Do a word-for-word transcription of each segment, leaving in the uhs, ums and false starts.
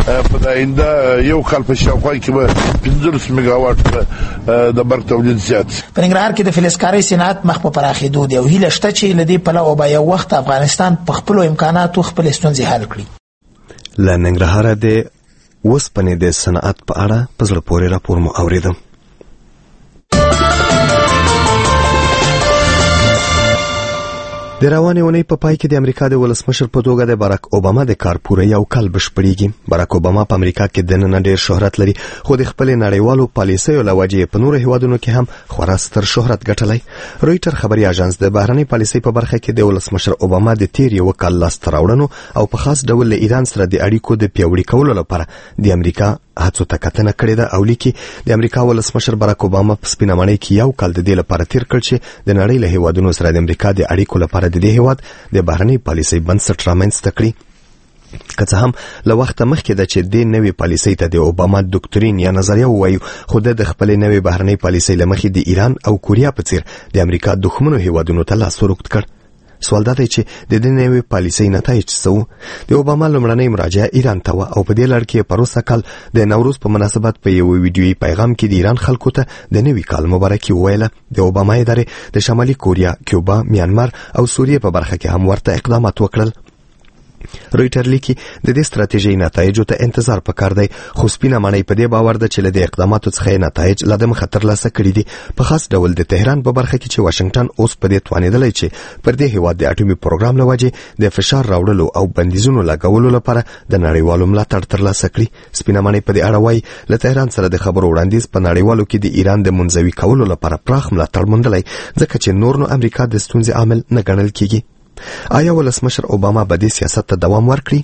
په آینده یو کال په شاوخوا کې به پنځلس میګاواټ د برق تولید زیات. په ننګرهار کې د فلزکارۍ صنعت مخ په پراخېدو دی او هیله شته چې له دې پلوه به یو وخت افغانستان په خپلو امکاناتو خپلې ستونزې حل کړي. له ننګرهاره د اوسپنې د صنعت په اړه په زړه پورې راپور مو اورېدم. د روانې اونۍ په پای کې د امریکا د ولسمشر په توګه د باراک اوباما د کار پوره یو کال بشپړیږي. باراک اوباما په امریکا کې د نن ډېر شهرت لري، خو د خپل نړیوالو پالیسیو له وجې په نورو هیوادونو کې هم خورا ستر شهرت ګټلی. رویټر خبري اژانس د بهرنۍ پالیسۍ په برخه کې د ولسمشر اوباما د تیر یو کال لاسته راوړنو او په خاص ډول له ایران سره د اړیکو د پیاوړي کولو لپاره د امریکا هڅو ته کتنه کړې ده او لیکي د امریکا ولسمشر باراک اوباما په سپینه ماڼۍ کې یو کال د دې لپاره تیر کړ چې د نړۍ له هیوادونو سره د امریکا د اړیکو لپاره د دې هیواد د بهرنۍ پالیسۍ بنسټ رامنځته کړي. که څه هم له وخته مخکې ده چې د نوې پالیسۍ ته د اوباما دوکترین یا نظریه ووایو، خو د خپلې نوې بهرنۍ پالیسۍ له مخې د ایران او کوریا په څیر د امریکا دښمنو هیوادونو ته لاس ور اوږد کړ. سوال دا دی چې د دې نوې پالیسۍ نتایج څه وو؟ د اوباما لومړنۍ مراجعه ایران ته وه او په دې لړ کې پروسه کال د نوروز په مناسبت په یو ویډیویي پیغام کې د ایران خلکو ته د نوي کال مبارکي وویله. د اوباما ادارې د شمالي کوریا، کیوبا، میانمار او سوریې په برخه کې هم ورته اقدامات وکړل. رویټر لیکي د دې ستراتیژۍ نتایجو ته انتظار پکار دی، خو سپینه ماڼۍ په دې باور ده چې له دې اقداماتو څخه نتایج لا دمخه ترلاسه کړي دي. په خاص ډول د تهران په برخه کې چې واشنگټن اوس په دې توانېدلی چې پر دې هیواد د اټومي پروګرام له وجې د فشار راوړلو او بندیزونو لګولو لپاره د نړیوالو ملاتړ ترلاسه کړي. سپینه ماڼۍ په دې اړه وایي له تهران سره د خبرو وړاندیز په نړیوالو کې د ایران د منزوي کولو لپاره پراخ ملاتړ موندلی، ځکه چې نور نو امریکا د ستونزې عامل نه ګڼل کیږي. آیا ولسمشر اوباما به دې سیاست ته دوام ورکړي؟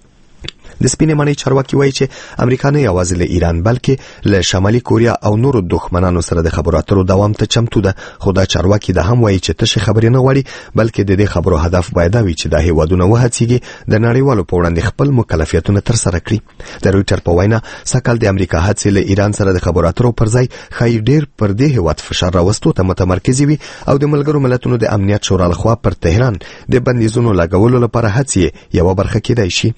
د سپینې ماڼۍ چارواکي وایي چې امریکا نه یوازې له ایران بلکې له شمالي کوریا او نورو دښمنانو سره د خبرو اترو دوام ته چمتو ده، خو دا چارواکي دا هم وایي چې تشې خبرې نه غواړي، بلکې د دې خبرو هدف باید دا وي چې دا هیوادونه وهڅېږي د نړیوالو په وړاندې خپل مکلفیتونه ترسره کړي. د رویټر په وینا سږکال د امریکا هڅې له ایران سره د خبرو اترو پر ځای ښایي ډېر پر دې هیواد فشار راوستو ته متمرکزې وي او د ملګرو ملتونو د امنیت شورا لخوا پر تهران د بندیزونو لګولو لپاره هڅې یوه برخه کېدای شي.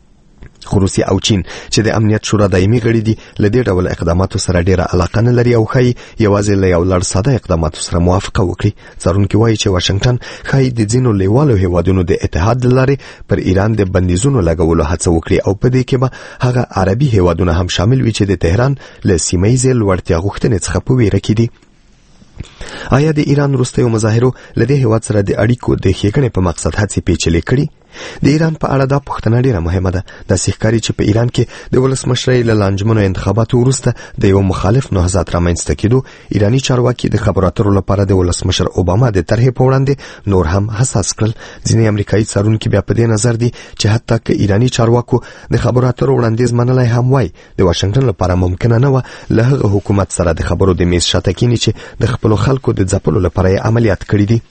خو روسیه او چین چې د امنیت شورا دایمي غړي دي له دې ډول اقداماتو سره ډیره علاقه نه لري او ښایي یوازې له یو لړ ساده اقداماتو سره موافقه وکړي. څارونکي وایي چې واشنګټن ښایي د ځینو لیوالو هیوادونو د اتحاد له لارې پر ایران د بندیزونو لګولو هڅه وکړي او په دې کې به هغه عربي هیوادونه هم شامل وي چې د تهران له سیمه ییزې لوړتیا غوښتنې څخه په ویره کې دي. آیا د ایران وروستیو مظاهرو له دې هیواد سره د اړیکو د ښېګڼې په مقصد هڅې پیچلې کړي؟ د ایران په اړه دا پوښتنه ډیره مهمه ده. داسې ښکاري چې په ایران کې د ولسمشرۍ له لانجمنو انتخاباتو وروسته د یو مخالف نهضت رامنځته کېدو ایراني چارواکي د خبرو اترو لپاره د ولسمشر اوباما د طرحې په وړاندې نور هم حساس کړل. ځینې امریکایي څارونکي بیا په دې نظر دي چې حتی که ایراني چارواکو د خبرو اترو وړاندیز منلی هم وای، د واشنګټن لپاره ممکنه نه وه له هغه حکومت سره د خبرو د میز شاته کینی چې د خپلو خلکو د ځپلو لپاره یې عملیات کړي دي.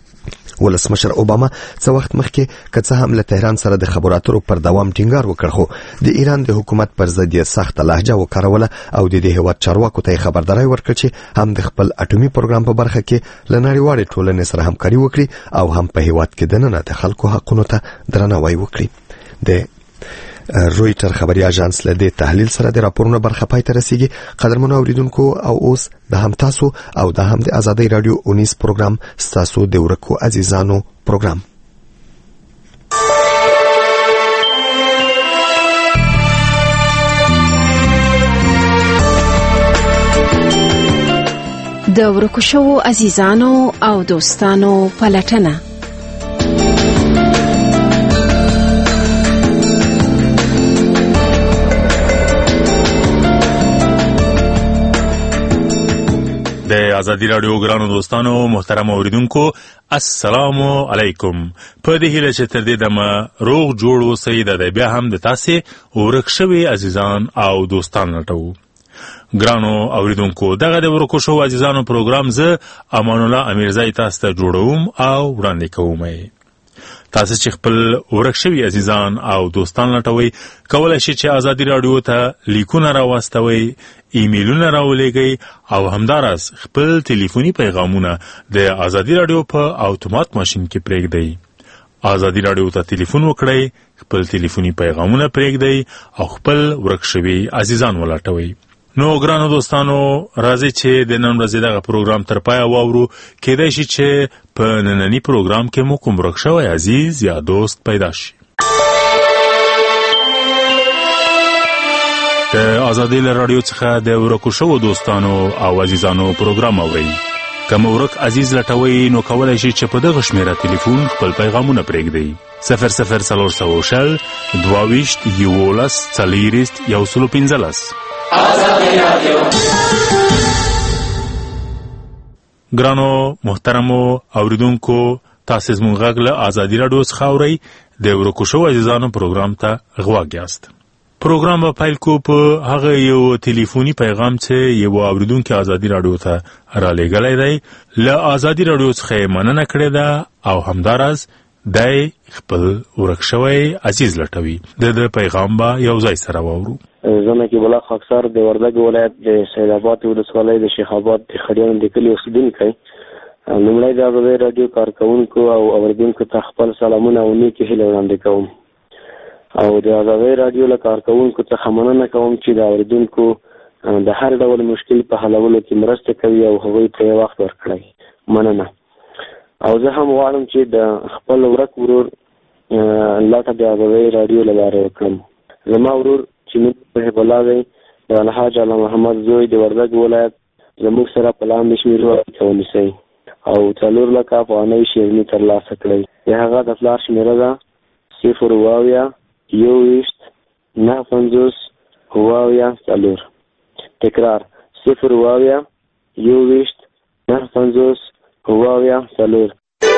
ولسمشر اوباما څه وخت مخکې که څه هم له تهران سره د خبرو اترو پر دوام ټینګار وکړ، خو د ایران د حکومت پر ضد یې سخته لهجه وکاروله او د دې هیواد چارواکو ته یې خبرداری ورکړ چې هم د خپل اټومي پروګرام په برخه کې له نړیوالې ټولنې سره همکاري وکړي او هم په هیواد کې دننه د خلکو حقونو ته درناوی وکړي. د رویټر خبري اژانس له دې تحلیل سره د راپورونو برخه پای ته رسیږي. قدرمنو اوریدونکو، او اوس د هم تاسو او د هم د آزادۍ رادیو اونیز پروګرام ستاسو د ورکو عزیزانو پروګرام. د ورکو شوو عزیزانو او دوستانو پلټنه. د آزادی رادیو ګرانو دوستانو محترم اوریدونکو، السلام علیکم. په دې هیله چې تر دې دمه روغ جوړ اوسئ، د بیا هم د تاسې ورک شوي عزیزان او دوستان لټوو. ګرانو اوریدونکو، دغه د ورکو شوو عزیزانو پروګرام زه امان الله امیرزی تاسو ته جوړوم او وړاندې کوم. تاسو چې خپل ورک شوي عزیزان او دوستان لټوئ، کولی شئ چې آزادی رادیو ته لیکونه راواستوئ، ایمیلونه راولېږئ او همداراز خپل ټلیفوني پیغامونه د آزادی رادیو په اتومات ماشین کې پرېږدئ. آزادی رادیو ته ټلیفون وکړئ خپل ټلیفوني پیغامونه پرېږدئ او خپل ورک شوي عزیزان ولټوئ. نو ګرانو دوستانو راځئ چې د نن ورځې دغه پروګرام تر پایه واورو. کېدای شي چې په ننني پروګرام کې مو کوم ورک شوی عزیز یا دوست پیدا شي. د آزادۍ له راډیو څخه د ورکو شوو دوستانو او عزیزانو پروګرام اورئ. که مو ورک عزیز لټوئ نو کولی شئ چې په دغه شمیره ټلیفون خپل پیغامونه پرېږدئ. صفر صفر څلور سوه شل دوه ویشت یولس څلېرویشت یو سل پنځلس. ګرانو محترمو اوریدونکو تاسو زموږ غږ له ازادي راډیو څخه اورئ. د ورکو شوو عزیزانو پروګرام ته غوږ یاست. پروګرام به پیل کو په هغه یو ټلیفوني پیغام چې یو اوریدونکو ازادي راډیو ته را لېږلی دی. له ازادي راډیو څخه مننه کړې ده او همداراز دای خپل ورک شوی عزیز لټوي. د پیغام به یو ځای سره واورو. زه نقیب الله خاکسار د وردګ ولایت د سید آباد ولسوالۍ د شیخ آباد د خړیانو د کلي اوسېدونکی. لومړی د ازادۍ راډیو کارکوونکو او اوریدونکو ته خپل سلامونه او نیکې هیلې وړاندې کوم او د ازادۍ راډیو له کارکوونکو څخه مننه کوم چې د اوریدونکو د هر ډول مشکل په حلولو کې مرسته کوي او هغوی ته یې وخت ورکړی. مننه. او زه هم غواړم چې د خپل ورک ورور لټه د ازادۍ راډیو له لارې وکړم. زما ورور چې نوم صاحب الله دی د الحاج علي محمد زوی د وردګ ولایت زموږ سره په لاندې شمېرو اړیکه ونیسئ او څلور لکه افغانۍ شیریني ترلاسه کړئ. د هغه د پلار شمېره ده صفر اوه اویا یو ویشت نهه پنځوس اوه اویا څلور. تکرار صفر اوه اویا یو ویشت نهه پنځوس اوه اویا څلور.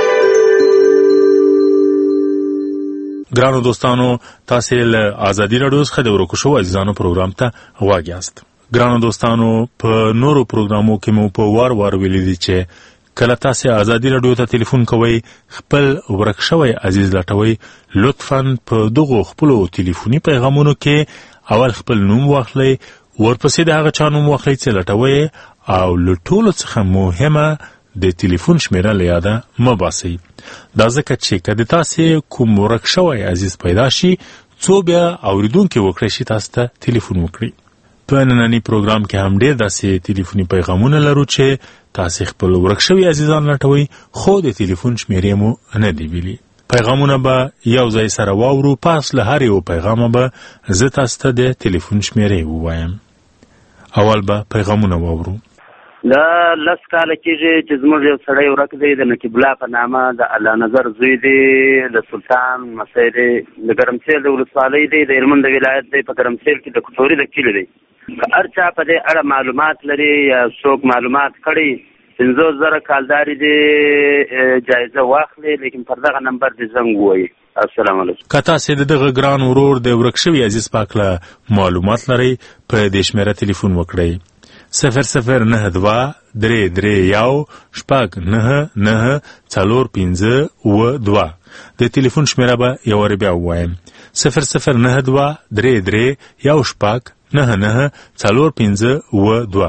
ګرانو دوستانو تاسو له ازادي راډیو څخه د ورکو شوو عزیزانو پروګرام ته غوږ یاست. ګرانو دوستانو په نورو پروګرامو کې مو په وار وار ویلي دي چې کله تاسو ازادي راډیو ته ټلیفون کوئ خپل ورک شوی عزیز لټوئ لطفاً په دغو خپلو ټلیفوني پیغامونو کې اول خپل نوم واخلئ ورپسې د هغه چا نوم واخلئ چې لټوئ او له ټولو څخه مهمه د ټلیفون شمیره له یاده مه باسئ. دا ځکه چې که د تاسې کوم ورک شوی عزیز پیدا شي څو بیا اوریدونکي وکړی شي تاسو ته ټلیفون وکړي. په ننني پروګرام کې هم ډېر داسې ټلیفوني پیغامونه لرو چې تاسې خپل ورک شوي عزیزان لټوئ خو د ټلیفون شمیرې مو نه دي ویلي. پیغامونه به یو ځای سره واورو. پس له هر یو پیغامه به زه تاسو ته د ټلیفون شمیرې ووایم. اول به پیغامونه واورو. دا لس کاله کېږي چې زموږ یو سړی ورک دی د نقیب الله په نامه د الله نظر زوی دی د سلطان مسی دی د ګرمسیر د ولسوالۍ دی د هلمند ولایت دی په ګرمسیر کې د کټوري د کلي دی. که هر چا په دې اړه معلومات لري یا څوک معلومات کړي پنځوس زره کالداري دی جایزه واخلي لیکن پر دغه نمبر دې زنګ ووایي. السلام علیکم. که تاسې د دغه ګران ورور د ورک شوي عزیز پاک له معلومات لرئ په دې شمېره ټلیفون وکړئ صفر صفر نه دوه درې درې یو شپږ نهه نهه څلور پنځه اووه دوه. د ټلیفون شمېره به یو وارې بیا ووایم صفر صفر نه دوه درې درې یو شپږ نهه نهه څلور پنځه اووه دوه.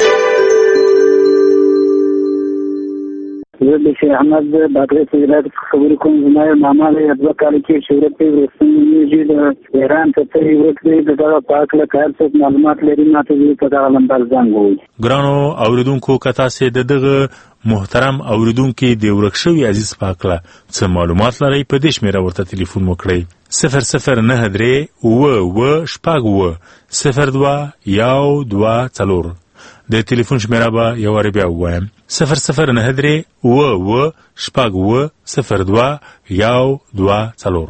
زه د شیخ احمد بادغیس ولایت څخه خبرې کوم. زما یو ماما دی دوه کاله کې چې ورک دی ورستنېږي د ایران ته ته ورک دی د دغه په هکله که هر څوک معلومات لري ماته دې په دغه نمبر زنګ ووایي. ګرانو اوریدونکو که تاسې د دغه محترم اوریدونکي د ورک شوي عزیز په هکله څه معلومات لرئ په دې شمېره ورته ټلیفون وکړئ صفر صفر نه درې اووه اووه شپږ اووه صفر دوه یو دوه څلور. د ټلیفون شمیره به یو وارې بیا ووایم صفر صفر نه درې اووه اووه شپږ اووه صفر دوه یو دوه څلور.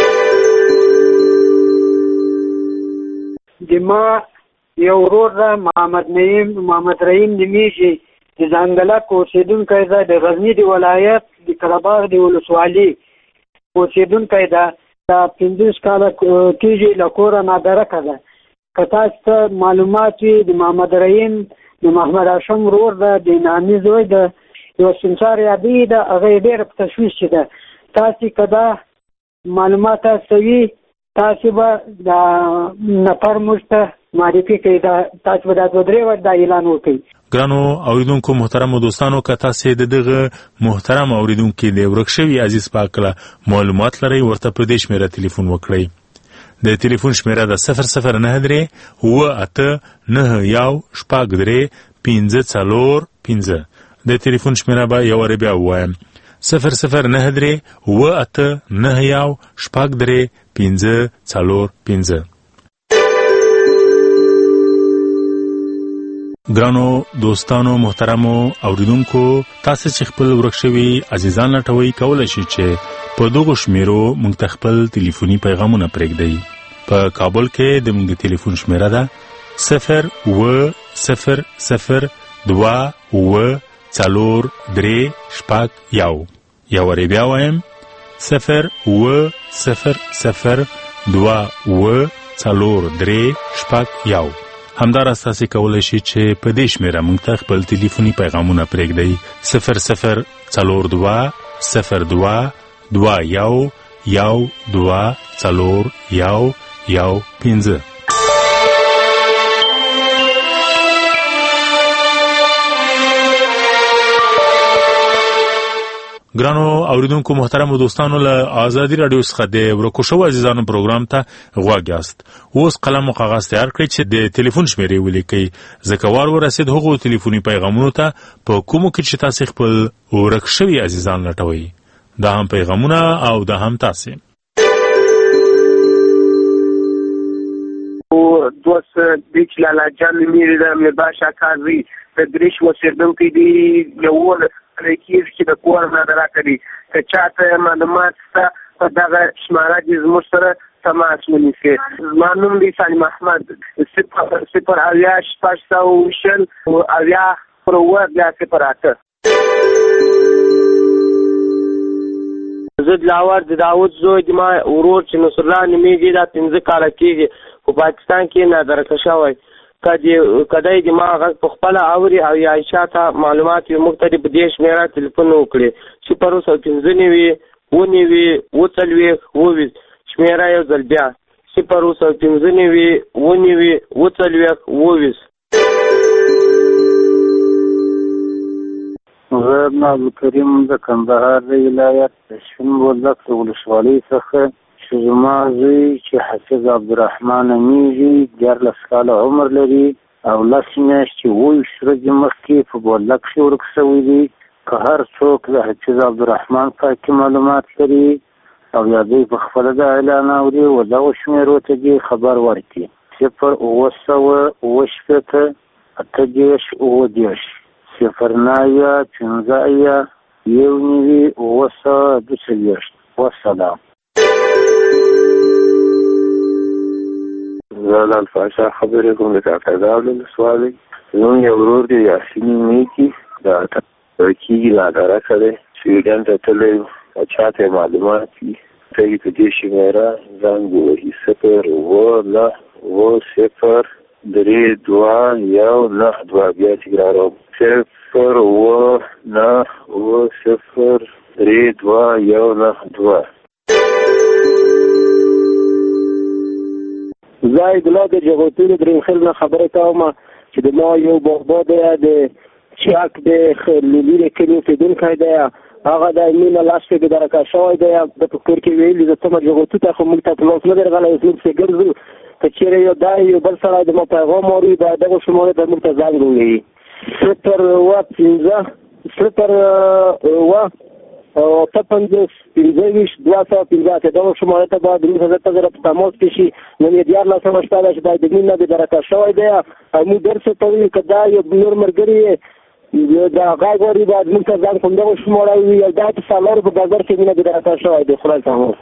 د ما یو ورور ده محمد نعیم محمد رحیم نومیږي د ځنګلک اوسېدونکی ده د غزني د ولایت د قرهباغ د ولسوالي اوسېدونکی ده. دا پنځوس کاله کېږي له کوره نادرکه ده. که تاسو ته معلومات وي د محمد رحیم د محمد هاشم ورور ده د نامي زوی ده یو سمسار یادی ده هغه یې ډېره په تشویش کې ده. تاسې که دا معلومات تاسو وي تاسو به دا نفر مشته معرفي کوي، دا تاسو به دا دوه درې ور دا اعلان وکړي. ګرانو اوریدونکو محترم دوستانو، که تاسو د دغه محترم اوریدونکو د ورک شوي عزیز پاک له معلومات لرئ، ورته په دې شمیره ټلیفون وکړئ. د ټلیفون شمیره د صفر صفر نه درې اوه اته نه یو شپږ درې پنځه څلور پنځه. د ټلیفون شمیره به یو وارې بیا ووایم: صفر صفر نه درې اوه اته نه یو شپږ درې پنځه څلور پنځه. ګرانو دوستانو محترمو اوریدونکو، تاسو چې خپل ورک شوي عزیزان لټوي، کولی شئ چې په دغو شمیرو موږ ته خپل ټلیفوني پیغامونه پرېږدئ. په کابل کې د موږ ټلیفون شمیره ده صفر اوه صفر صفر دوه اوه څلور درې شپږ یو. یو وارې بیا وایم: صفر اوه صفر صفر دوه اوه څلور درې شپږ یو. همداراز تاسو کولی شئ چې په دې شمیره موږ ته خپل ټلیفوني پیغامونه پرېږدئ: صفر صفر څلور دوه صفر دوه دوه یو یو دوه څلور یو یو پنځه. ګرانو اوریدونکو محترم دوستانو، له آزادي رادیو څخه د ورکو شوو عزیزانو پروګرام ته غوږ یاست. اوس قلم او کاغذ تیار کړئ چې د ټلیفون شمیرې ولیکئ، ځکه وار ورسید هغو ټلیفوني پیغامونو ته په کومو کې چې تاسو خپل ورک شوي عزیزان لټوئ. دا هم پیغامونه او دا هم تاسو. دوست بیچ لالا جان میری دا مباشا کازی تدریش وسیدن کی دی یوول کیږي چې د کور نه راکړي. که چاته معلومات شته په دغه شماره کې زموږ سره تماس ونیسي. زما نوم دی سالم احمد. صفر صفر اویا شپږ سوه شل اویا پر اوه بیا صفر اته. زه دلاور د داود زوی د ما ورور چې نصرالله نومیږي، دا پنځه کاله کېږي په پاکستان کې نادرکه شوی. کدی د ما غږ په خپله اوري او یا عایشه ته معلومات وي، موږ ته دې په دې شمېره تلیفون وکړي: صفر اووه سوه پنځه نوي اووه نوي اووه څلوېښت اووه ویشت. شمېره یو ځل بیا: صفر اووه سوه پنځه نوي اووه نوي اووه څلوېښت اووه ویشت. زه ابن عبدالکریم د کندهار د ولایت د شپون بولدک د ولسوالۍ څخه چې زما زوی چې حفیظ عبدالرحمن نومیږي، دیارلس کاله عمر لري او لس میاشتې اووه ویشت ورځې مخکې په بولدک کښې ورک شوی دی. که هر څوک د حفیظ عبدالرحمن په حق کې معلومات لري او یا دوی په خپله دا اعلان اوري، و دغو شمېرو ته دې خبر ورکړي: صفر اووه سوه اووه شپېته اته دېرش اووه دېرش، صفر نه اویا پنځه اویا یو نوي اووه سوه دوه څلوېښت. والسلام. زه لال پاشا خبرې کوم د کاکړ ولسوالۍ. زموږ یو ورور دی یاسین نومیږي، د ترکیې نادرکه دی، سویډن ته تللی او چاته معلومات وي ته یې په دې شمېره زنګ ووهي: صفر اووه نهه اووه صفر درې دوه یو نهه دوه. بیا تکراروم: صفر اووه نهه اووه صفر درې دوه یو نهه دوه. زه عیدالله د جغوتي د درېمخیل نه خبرې کوم چې د ما یو بابا دی د چک د خلیلي د کلي اوسېدونکی دی. هغه د مینه لاس کې درکه شوی دی. د په کور کې ویلي زه څومره جغوتي ته خو موږ ته په لاس نه دی راغلی، اوس موږ پسې ګرځو. که چېرې یو دا یو بل سړی د ما پیغام اوري، باید دغو شمارې ته موږ ته زنګ ووهي: صفر اووه پنځه صفر اووه اته پنځوس پنځه ویشت دوه سوه پنځه اتیا. دغو شمارې ته باید موږ حضرت سره په تماس کې شي. نن یې دیارلس سوه شپه ده چې باید د مینه د درکه شوی دی او موږ درس ته وایو. که دا یو نور ملګري د غږ اوري، باید موږ ته ځان کوم دغو شماره ووایي او دا د سالارو په بازار کې مینه د درکه شوی دی. خدای سمو.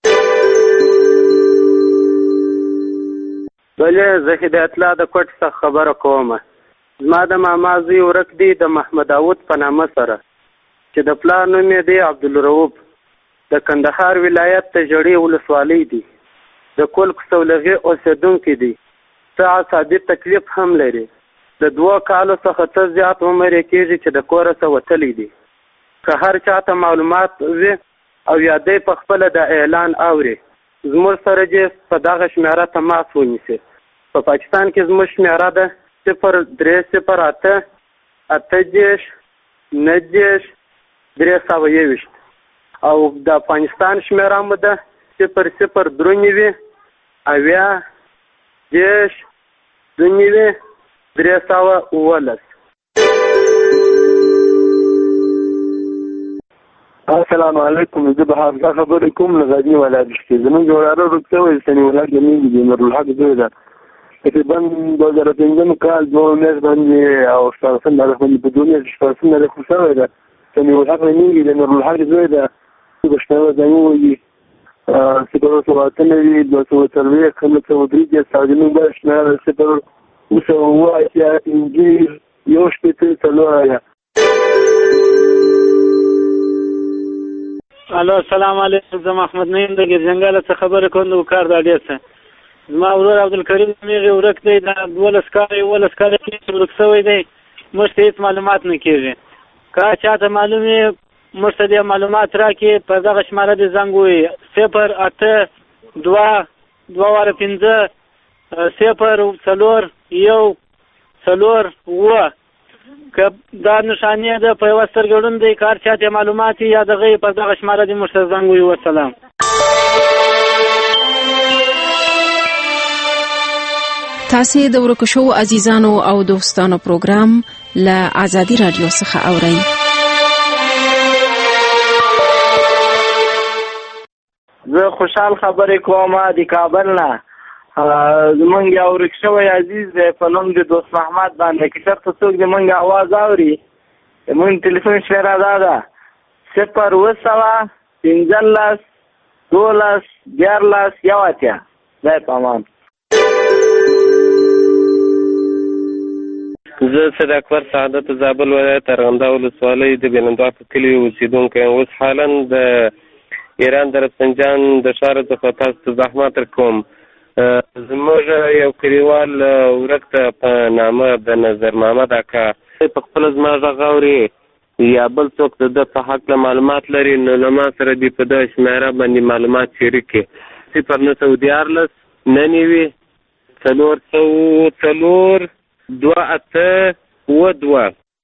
بلې زه هدایت الله د کوټ څخه خبره کوم. زما د ماما زوی ورک دی د محمد داود په نامه سره، چې د پلار نوم یې دی عبدالرؤوف، د کندهار ولایت د ژړۍ ولسوالۍ دی، د کلک سولغې اوسېدونکی دی. څه عصابي تکلیف هم لري. د دوه کالو څخه څه زیات عمر یې کېږي چې د کوره څه وتلی دی. که هر چاته معلومات وي او یا دی په خپله د اعلان اوري، زموږ سره دې په دغه شمیره تماس ونیسي. په پاکستان کې زموږ شمیره ده صفر درې صفر اته اته دېرش نهه دېرش درې سوه یوویشت او د افغانستان شمیره مو ده صفر صفر درې نوي اویا دېرش دوه نوي درې سوه اوولس. السلام علیکم. زه به حافظه خبرې کوم له غزني ولایت کې. زموږ وراره رکته وایي سني ولایت زموږ د نورالحق زوی ده. تقریبا دوه زره پنځم کال دوه میاشت باندې او شپاړسم تاریخ باندې په دوه میاشتې شپاړسم تاریخ شوی ده. سني ولایت زموږ د نورالحق زوی ده. بشنوه زموږ وایي صفر سوه اته نوي دوه سوه څلوېښت نهه سوه درې دېرش او زموږ بله شمېره صفر اووه سوه اووه اتیا پنځه یو شپېته څلور اتیا. الو السلام علیکم. زه محمد نعیم د ګرځنګاله څخه خبرې کوم د وکار د اډې څخه. زما ورور عبدالکریم میغې ورک دی د دولس کاله یولس کاله کې ورک شوی دی. موږ ته هېڅ معلومات نه کېږي. که چاته معلوم وي موږ ته دې معلومات راکړي. په دغه شماره دې زنګ ووایي صفر اته دوه دوه واره پنځه صفر څلور یو څلور اووه. که دا نښانې ده په یوه سترګه ړوند دی که هر چا ته معلومات وي یا دغه یې په دغه شماره دې موږ ته زنګ ووایي. وسلام. تاسې د ورکو شوو عزیزانو او دوستانو پروګرام له آزادي رادیو څخه اورئ. زه خوشحال خبرې کوم د کابل نه. زمونږ یو ورک شوی عزیز دی په نوم د دوست محمد باندې که چېرته څوک د مونږ اواز اوري زمونږ تلیفون شمېره دا ده صفر اوه سوه پنځلس دولس دیارلس یو اتیا. خدای په امان. زه سید اکبر سعادت زابل ولایت ارغنداو ولسوالۍ د بېلندوار په کلي اوسېدونکی یم. اوس حالا د ایران د رفسنجان د ښار څخه تاسو ته زحمت درکوم. زموږ یو کلیوال ورک ته په نامه د نظر محمد اکا په خپله زما غږ اوري یا بل څوک د ده په هکله معلومات لري نو له ما سره دې په دغه شمېره باندې معلومات شریک کړي. صفر نهه سوه دیارلس نهه نوي څلور سوه څلور دوه اته اووه دوه.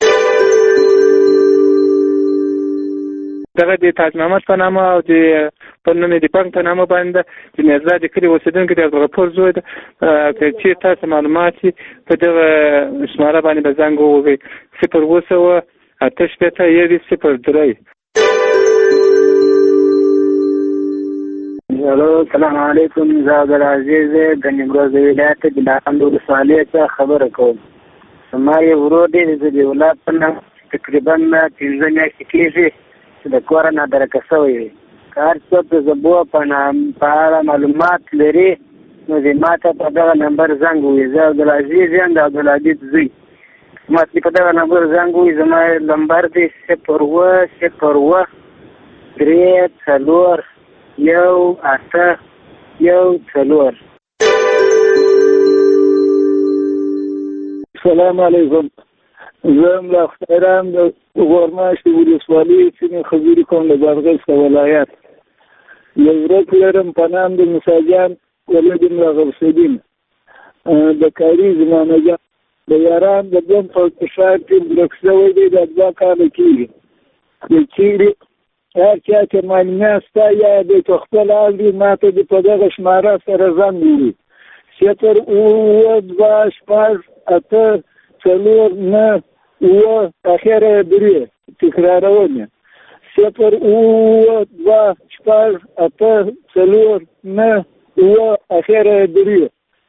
دغه د تاج محمد په نامه او د په نوم د بانک په نامه باندې چې میرزا د کلي اوسېدونکی د عبدالغفور زوی ده. که چېرې تاسو معلومات وي په دغه شماره باندې به زنګ ووهئ صفر اوه سوه اته شپېته یوویشت صفر درې. الو السلام علیکم. زه عبدالعزیز د نیمروز ولایت د لاندو ولسوالۍ څخه خبره کوم. زما یو ورور دی د دې ولایت په نام تقریبا پنځه میاشتې کېږي چې د کوره نادرکه شوی وي. که هر څوک د زبو په اړه معلومات لري نو دې ما ته په دغه نمبر زنګ ووایي. زه عبدالعزیز یم د عبدالعزیز زوی. ما ته په دغه نمبر زنګ ووایي. زما نمبر دی صفر اوه صفر اوه درې څلور یو اته یو څلور. السلام علیکم. زه ام له خیران د غورماشت ولسوالۍ سیمې خبرې کوم د بادغیس ولایت. یو ورک لرم په نام د موسیجان ولد ملا غوثالدین د کاري زمانه جان د یاران د بم په شاعر کې ورک شوی دی. د دوه کاله کېږي د چیرې هر چا چې معلومات شته یا د خپل اوري ما ته د په دغه شماره سره زنګ ووهي صفر اووه دوه شپږ اته څلور نهه اووه اخره درې. تکرارول مې صفر اووه دوه شپږ اته څلور نهه اووه اخره درې.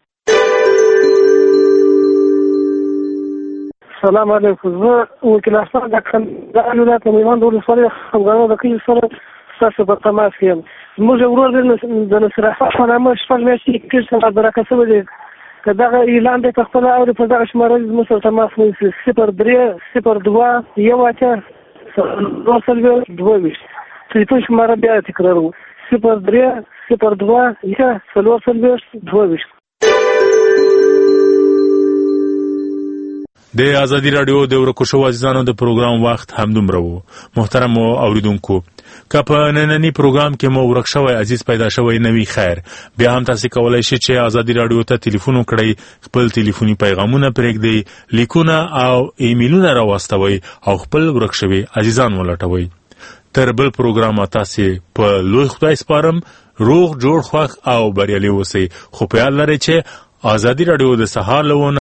السلام علیکم. زه وکیل احسان د کندهار ولایت میوند ولسوالۍ خمګانو د کلي سره ستاسو په تماس کې یم. زموږ یو ورور د نصر احمد په نامه شپږ میاشتې کېږي چې برکه شوی دی. که دغه اعلان دی په خپله اوري په دغه شماره زموږ سره تماس ونیسي صفر درې صفر دوه یو اتیا دوه څلوېښت دوه ویشت. تلیفون شماره بیا تکراروو صفر درې صفر دوه یا څلور څلوېښت دوه ویشت. د ازادي رادیو د ورکو شو عزیزانو د پروګرام وخت همدومره وو. محترم اوریدونکو، که په نننی پروګرام کې مو ورک شوی عزیز پیدا شوی نوی خیر، بیا هم تاسو کولای شئ چې ازادي رادیو ته ټلیفون وکړئ، خپل ټلیفوني پیغامونه پرېږدئ، لیکونه او ایمیلونه راواستوئ او خپل ورک شوی عزیزان ولټوئ. تر بل پروګرام تاسو په لوی خدای سپارم، روغ جوړ خوښ او بریالي اوسئ. خو په یاد لرئ چې ازادي رادیو د سهار له